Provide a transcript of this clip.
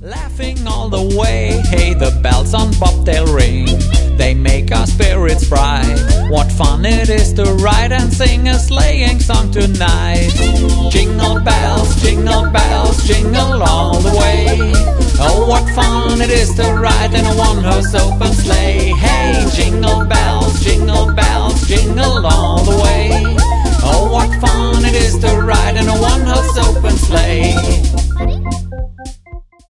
Laughing all the way, hey, the bells on bobtail ring. They make our spirits bright. What fun it is to ride and sing a sleighing song tonight. Jingle bells, jingle all the way. Oh, what fun it is to ride in a one-horse open sleigh. Hey, jingle bells, jingle